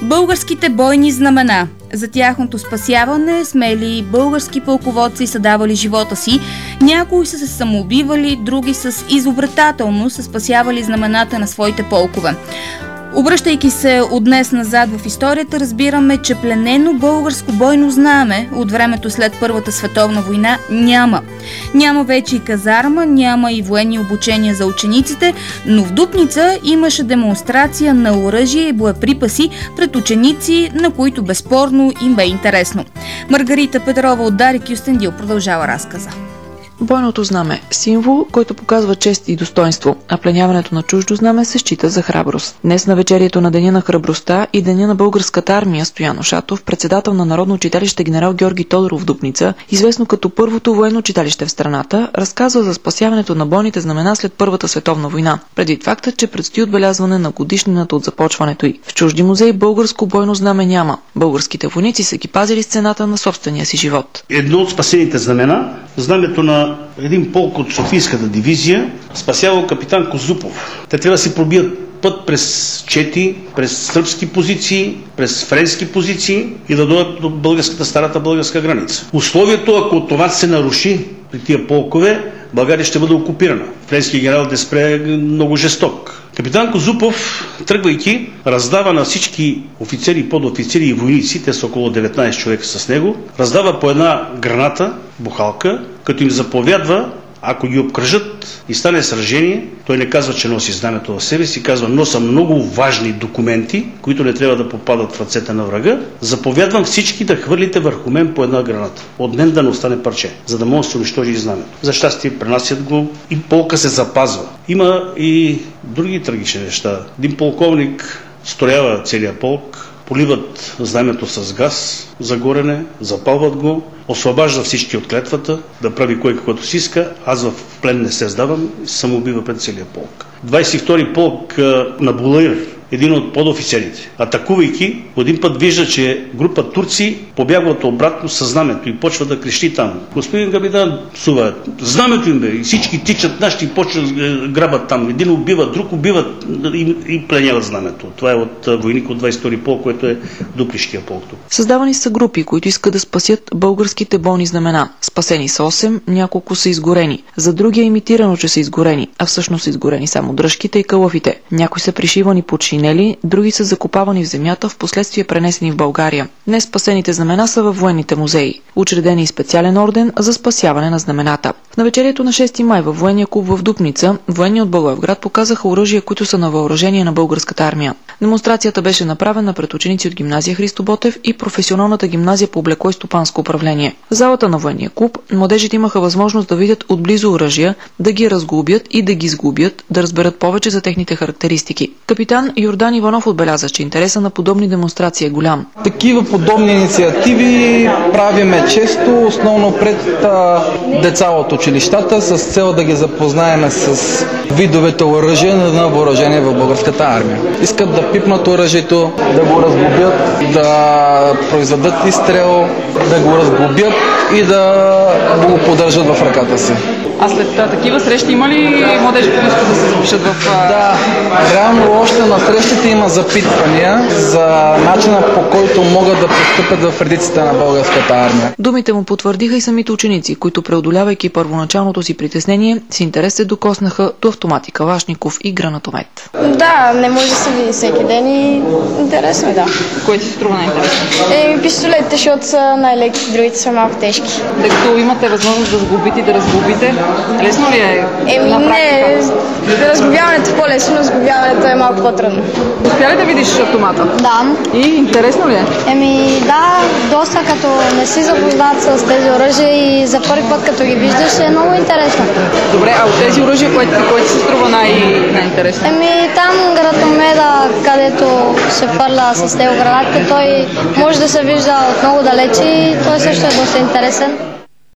Българските бойни знамена. За тяхното спасяване смели български пълководци са давали живота си. Някои са се самоубивали, други с изобретателно са спасявали знамената на своите полкове. Обръщайки се от днес назад в историята, разбираме, че пленено българско бойно знаме от времето след Първата световна война няма. Няма вече и казарма, няма и военни обучения за учениците, но в Дупница имаше демонстрация на оръжие и боеприпаси пред ученици, на които безспорно им бе интересно. Маргарита Петрова от Дарик Юстендил продължава разказа. Бойното знаме – символ, който показва чест и достоинство, а пленяването на чуждо знаме се счита за храброст. Днес на вечерието на Деня на храбростта и Деня на българската армия Стоян Ушатов, председател на Народно училище генерал Георги Тодоров в Дупница, известно като първото военно училище в страната, разказва за спасяването на бойните знамена след Първата световна война, предвид факта, че предстои отбелязване на годишнината от започването й. В чужди музеи българско бойно знаме няма. Българските войници са ги пазили с цената на собствения си живот. Едно от спасените знамена, знамето на един полк от Софийската дивизия, спасявал капитан Козупов. Те трябва да си пробият път през чети, през сръбски позиции, през френски позиции и да дойдат до старата българска граница. Условието, ако това се наруши при тия полкове, България ще бъде окупирана. Френският генерал Деспре е много жесток. Капитан Козупов, тръгвайки, раздава на всички офицери, подофицери и войници, те са около 19 човека с него, раздава по една граната, бухалка, като им заповядва, ако ги обкръжат и стане сражение, той не казва, че носи знамето в себе си, казва, носа много важни документи, които не трябва да попадат в ръцете на врага. Заповядвам всички да хвърлите върху мен по една граната. От мен да не остане парче, за да може да се унищожи знамето. За щастие пренасят го и полка се запазва. Има и други трагични неща. Един полковник строява целия полк, поливат знамето с газ за горене, запалват го, освобожда всички от клетвата, да прави кой каквото си иска. Аз в плен не се сдавам и самоубива пред целия полк. 22-и полк на Булаир, един от подофицерите, атакувайки, един път вижда, че група турци побягват обратно със знамето и почва да крещи там. Господин капитан Сува, знамето им бе, и всички тичат нашите и почват да грабат там. Един убива, друг убиват и пленяват знамето. Това е от войник от 22-и полк, което е Дупнишкия полк. Създавани са групи, които искат да спасят българските бойни знамена. Спасени са 8, няколко са изгорени. За други е имитирано, че са изгорени, а всъщност са изгорени само дръжките и кълъфите. Някои са пришивани под шинели, други са закопавани в земята, в последствие пренесени в България. Днес спасените знамена са във военните музеи. Учреден е и специален орден за спасяване на знамената. В навечерието на 6 май във военния клуб в Дупница, военни от Благоевград показаха оръжия, които са на въоръжение на българската армия. Демонстрацията беше направена пред ученици от гимназия Христо Ботев и професионалната гимназия по облекло и стопанско управление. В залата на военния клуб младежите имаха възможност да видят отблизо оръжия, да ги разглобят и да ги сглобят, да разберат повече за техните характеристики. Капитан Йордан Иванов отбеляза, че интереса на подобни демонстрации е голям. Такива подобни инициативи правиме често, основно пред деца от училищата, с цел да ги запознаем с видовете оръжия на въоръжение в българската армия. Искат да пипнат оръжието, да го разглобят, да произведат изстрел, да го разглобят и да го поддържат в ръката си. А след такива срещи има ли младежи, които искат да се запишат в... Да, реално още на срещите има запитвания за начина, по който могат да постъпят в редиците на българската армия. Думите му потвърдиха и самите ученици, които, преодолявайки първоначалното си притеснение, с интерес се докоснаха до автомати Калашников и гранатомет. Да, не може да се види всеки ден и интересно е, да. Кой ти се струва най-интересно? Пистолетите, защото са най-леки, другите са малко тежки. Тъй като имате възможност да сглобите и да разглобите, лесно ли е на практика? Не, разглобяването е по-лесно, но сглобяването е малко по-трудно. Успя ли да видиш автомата? Да. И интересно ли е? Да, доста, като не си запознат с тези оръжия и за първи път като ги виждаш е много интересно. Добре, а от тези оръжия, кое ти се струва най-интересно? Там гранатомета, където се фърля с него гранатите, той може да се вижда от много далече и той също е доста интересен.